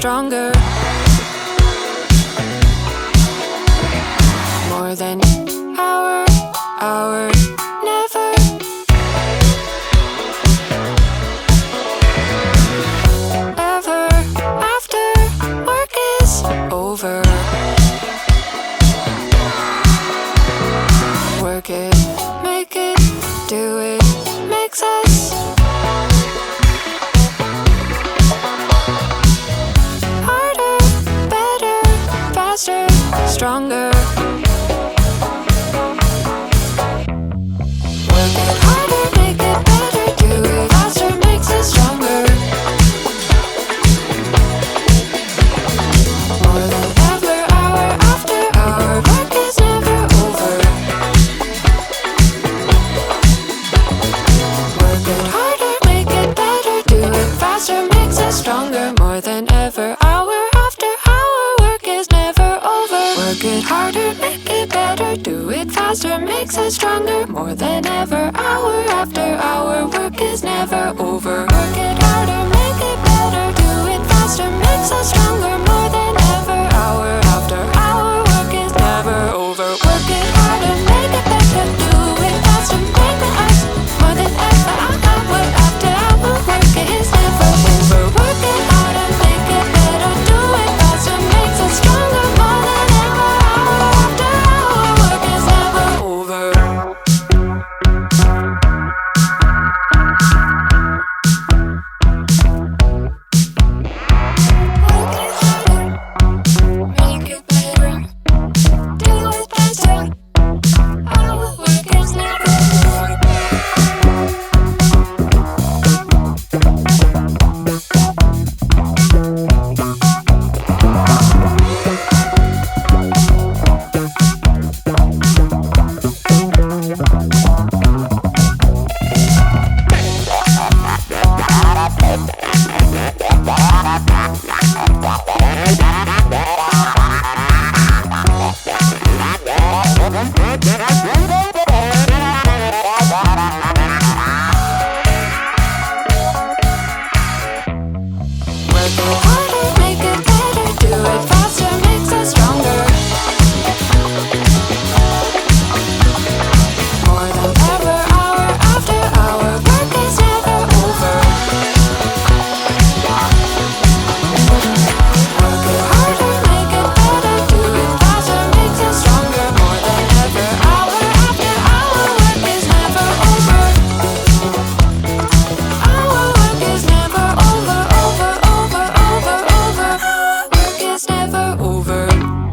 stronger. More than hour, never. Ever after work is over. Work it, make it, do it, makes us harder, better, faster, stronger. Work it harder, make it better, do it faster, makes us stronger. More than ever, hour after hour, work is never over. Work it harder, make it better, do it faster, makes us stronger. More than ever, hour after hour, work is never over. Work it harder, make it better, do it faster, makes us stronger. More than ever, hour after hour, work is never over. Work it harder, make it better, do it faster, makes us stronger. More than ever, hour after hour, work is never over. Work it harder, make it better, do it faster, make us more than ever, hour after hour, work is never over. Work it harder, make it better, do it faster, makes us stronger. More than ever, hour after hour, work is never over. Work it harder, make it better, do it faster, our work is never over. Work it harder, make it better, do it faster, makes us stronger. More than ever, hour after hour, work is never over. Work it harder, make it better, do it faster, makes us stronger. More than ever, hour after hour, work is never over. Our work is never over, over, over, over, over. Work is never over.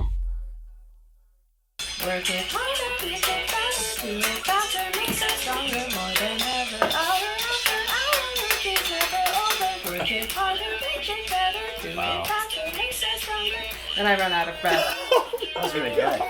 Work it harder, make it faster, do it faster, makes us stronger. More than ever, hour after hour, work is never over. Work it harder, make it better, do it faster, makes us stronger. And I run out of breath. That was really good.